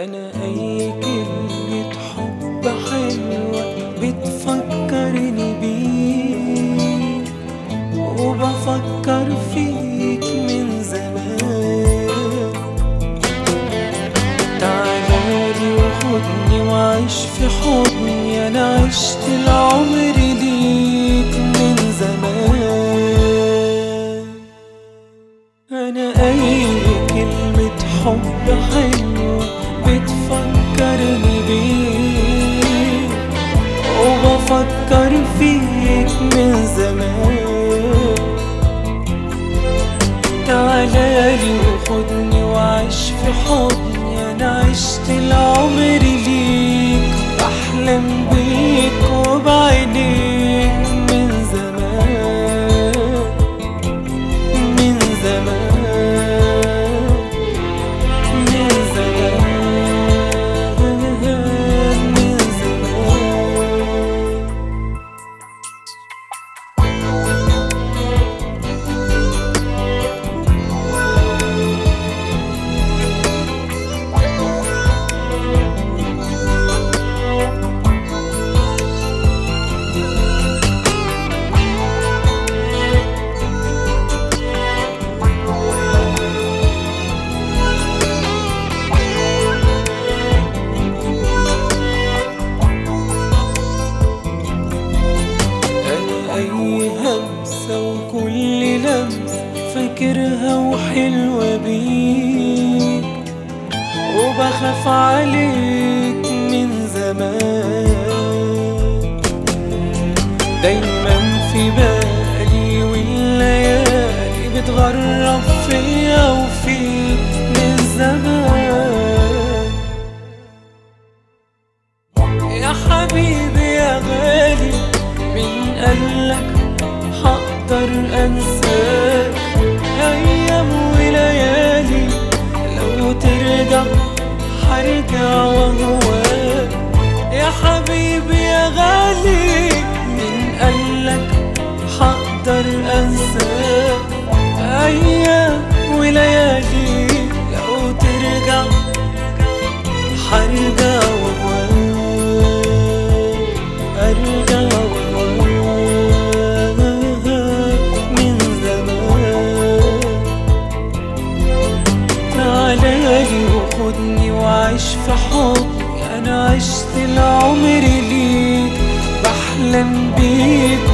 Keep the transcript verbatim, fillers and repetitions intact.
أنا أي كلمة حب حلوة بتفكرني بيك، وبفكر فيك من زمان. تعالالي وخدني وعيش في حضني، أنا عشت العمر ليك من زمان. أنا أي كلمة حب حلوة بتفكرني بيك، وبفكر فيك من زمان. تعالالي وخدني وعيش في حضني، أنا عشت العمر ليك، بحلم بيك وبعينيك من زمان من زمان من زمان من زمان. وكل لمسة فاكرها وحلوة بيك، وبخاف عليك من زمان. دايما في بالي والليالي بتغرب فيا وفيك من زمان. يا حبيبي يا غالي، مين قالك هقدر انساك؟ ايام وليالي لو ترجع هرجع وهواك. يا حبيبي يا غالي، مين قالك هقدر انساك؟ ايام وليالي لو ترجع هرجع وهواك، ارجع وخدني وعيش في حضني، أنا عشت العمر ليك، بحلم بيك